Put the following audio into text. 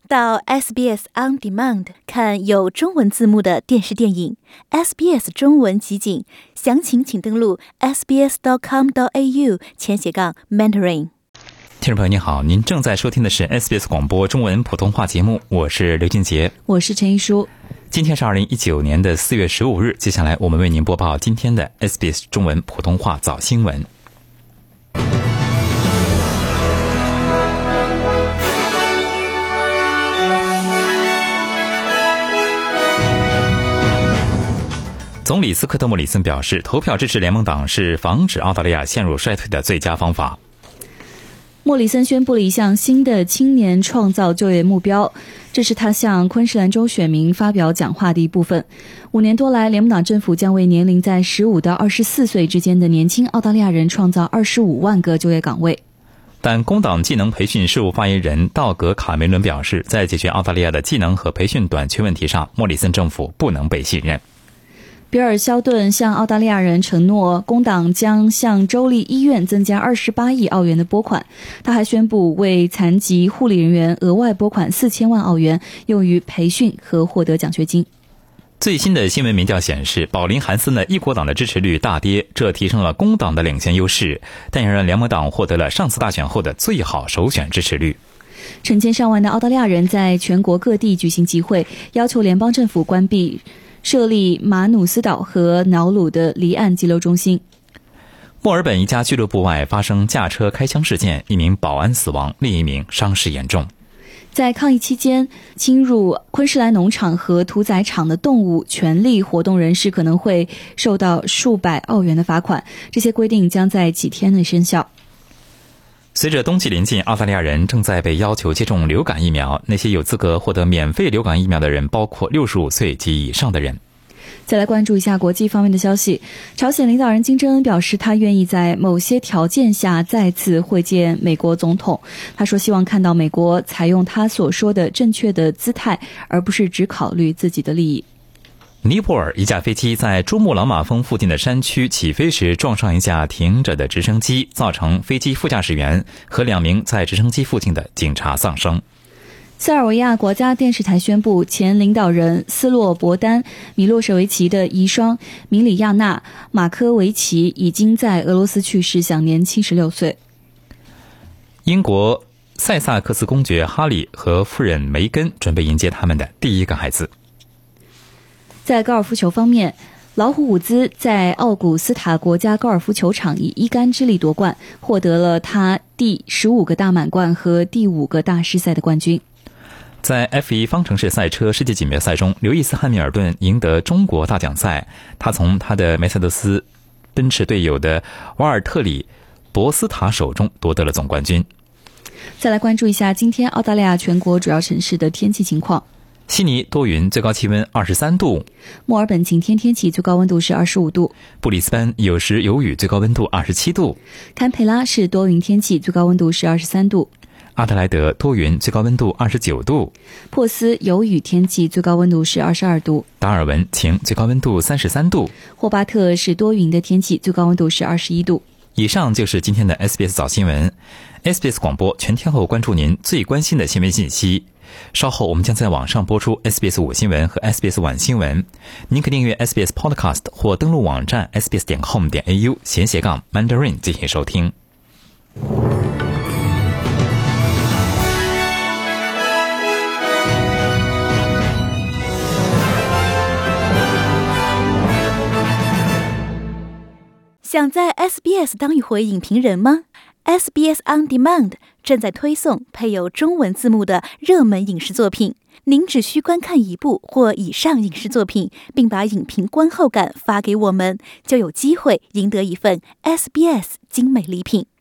到 SBS On Demand 看有中文字幕的电视电影 SBS 中文集锦，详情请登录 sbs.com.au/Mandarin。 听众朋友您好，您正在收听的是 SBS 广播中文普通话节目，我是刘俊杰， 我是陈一书。 今天是2019年的4月15日，接下来我们为您播报今天的 SBS 中文普通话早新闻。总理斯科特·莫里森表示，投票支持联盟党是防止澳大利亚陷入衰退的最佳方法。 莫里森宣布了一项新的青年创造就业目标，这是他向昆士兰州选民发表讲话的一部分。5年多来，联盟党政府将为年龄在15到24岁之间的年轻澳大利亚人创造25万个就业岗位。 但工党技能培训事务发言人道格·卡梅伦表示，在解决澳大利亚的技能和培训短缺问题上，莫里森政府不能被信任。 比尔·肖顿向澳大利亚人承诺，工党将向州立医院增加28亿澳元的拨款。他还宣布为残疾护理人员额外拨款4000万澳元，用于培训和获得奖学金。 最新的新闻民调显示，保林·韩森的一国党的支持率大跌，这提升了工党的领先优势，但也让联盟党获得了上次大选后的最好首选支持率。 成千上万的澳大利亚人在全国各地举行集会，要求联邦政府关闭设立马努斯岛和瑙鲁的离岸激流中心。 墨尔本一家俱乐部外发生驾车开枪事件，一名保安死亡，另一名伤势严重。 在抗议期间侵入昆士兰农场和屠宰场的动物权利活动人士可能会受到数百澳元的罚款，这些规定将在几天内生效。 随着冬季临近，澳大利亚人正在被要求接种流感疫苗，那些有资格获得免费流感疫苗的人包括65岁及以上的人。 再来关注一下国际方面的消息。朝鲜领导人金正恩表示，他愿意在某些条件下再次会见美国总统。他说希望看到美国采用他所说的正确的姿态，而不是只考虑自己的利益。 尼泊尔一架飞机在珠穆朗玛峰附近的山区起飞时撞上一架停着的直升机，造成飞机副驾驶员和2名在直升机附近的警察丧生。 塞尔维亚国家电视台宣布，前领导人斯洛伯丹·米洛舍维奇的遗孀米里亚娜·马科维奇已经在俄罗斯去世，享年76岁。 英国塞萨克斯公爵哈里和夫人梅根准备迎接他们的第一个孩子。 在高尔夫球方面，老虎伍兹在奥古斯塔国家高尔夫球场以一杆之力夺冠，获得了他第15个大满贯和第5个大师赛的冠军。 在 F1 方程式赛车世界锦标赛中，刘易斯·汉密尔顿赢得中国大奖赛，他从他的梅赛德斯奔驰队友的瓦尔特里·博斯塔手中夺得了总冠军。 再来关注一下今天澳大利亚全国主要城市的天气情况。 悉尼多云，最高气温23度； 墨尔本晴天天气，最高温度是25度； 布里斯班有时有雨，最高温度27度； 堪培拉是多云天气，最高温度是23度； 阿德莱德多云，最高温度29度； 珀斯有雨天气，最高温度是22度； 达尔文晴，最高温度33度； 霍巴特是多云的天气，最高温度是21度。 以上就是今天的 SBS 早新闻。SBS 广播全天候关注您最关心的新闻信息。稍后我们将在网上播出 SBS 午新闻和 SBS 晚新闻，您可订阅 SBS Podcast 或登录网站 sbs.com.au/Mandarin 进行收听。 想在 SBS 当一回影评人吗？ SBS On Demand 正在推送配有中文字幕的热门影视作品，您只需观看一部或以上影视作品，并把影评观后感发给我们，就有机会赢得一份 SBS 精美礼品。